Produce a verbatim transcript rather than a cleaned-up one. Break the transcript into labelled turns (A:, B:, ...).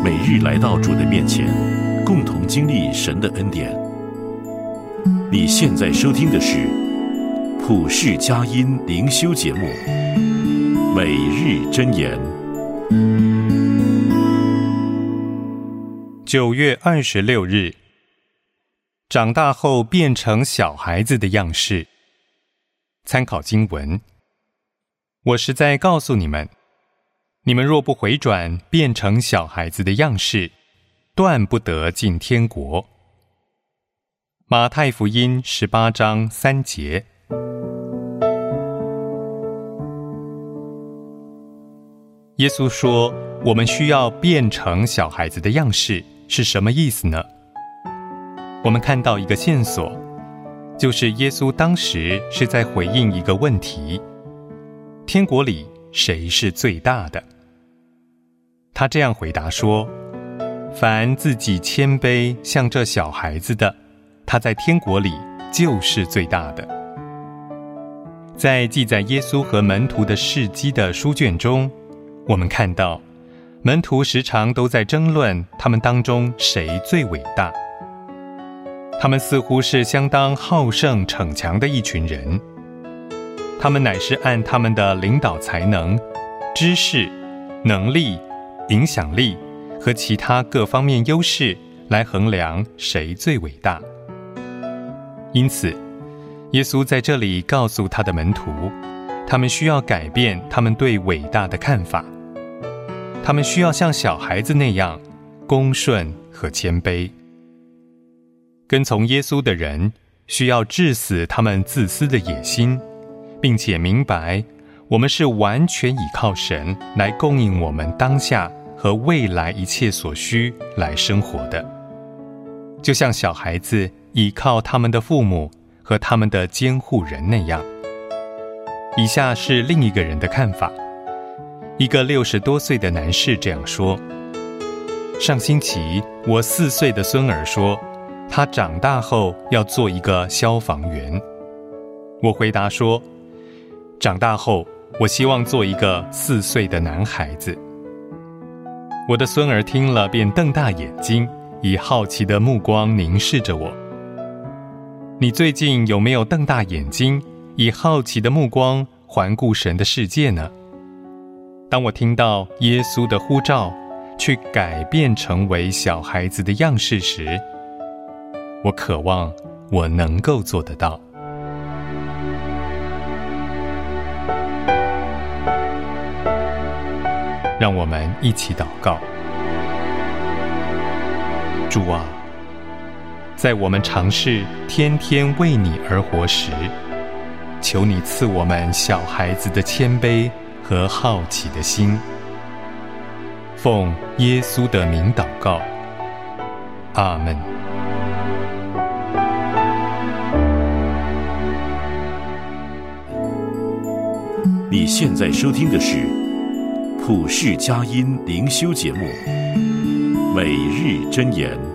A: 每日来到主的面前，共同经历神的恩典。你现在收听的是普世佳音灵修节目《每日箴言》。
B: 九月二十六日，长大后变成小孩子的样式。参考经文：我实在告诉你们，你们若不回转，变成小孩子的样式，断不得进天国。马太福音十八章三节。耶稣说，我们需要变成小孩子的样式，是什么意思呢？我们看到一个线索，就是耶稣当时是在回应一个问题：天国里谁是最大的？他这样回答说，凡自己谦卑像这小孩子的，他在天国里就是最大的。在记载耶稣和门徒的事迹的书卷中，我们看到门徒时常都在争论他们当中谁最伟大。他们似乎是相当好胜逞强的一群人，他们乃是按他们的领导才能、知识、能力、影响力和其他各方面优势来衡量谁最伟大。因此，耶稣在这里告诉他的门徒，他们需要改变他们对伟大的看法，他们需要像小孩子那样恭顺和谦卑。跟从耶稣的人需要治死他们自私的野心，并且明白我们是完全倚靠神来供应我们当下和未来一切所需来生活的，就像小孩子倚靠他们的父母和他们的监护人那样。以下是另一个人的看法。一个六十多岁的男士这样说：上星期我四岁的孙儿说，他长大后要做一个消防员。我回答说，长大后我希望做一个四岁的男孩子。我的孙儿听了便瞪大眼睛，以好奇的目光凝视着我。你最近有没有瞪大眼睛，以好奇的目光环顾神的世界呢？当我听到耶稣的呼召，去改变成为小孩子的样式时，我渴望我能够做得到。让我们一起祷告。主啊，在我们尝试天天为你而活时，求你赐我们小孩子的谦卑和好奇的心。奉耶稣的名祷告，阿们。
A: 你现在收听的是普世佳音灵修节目《每日箴言》。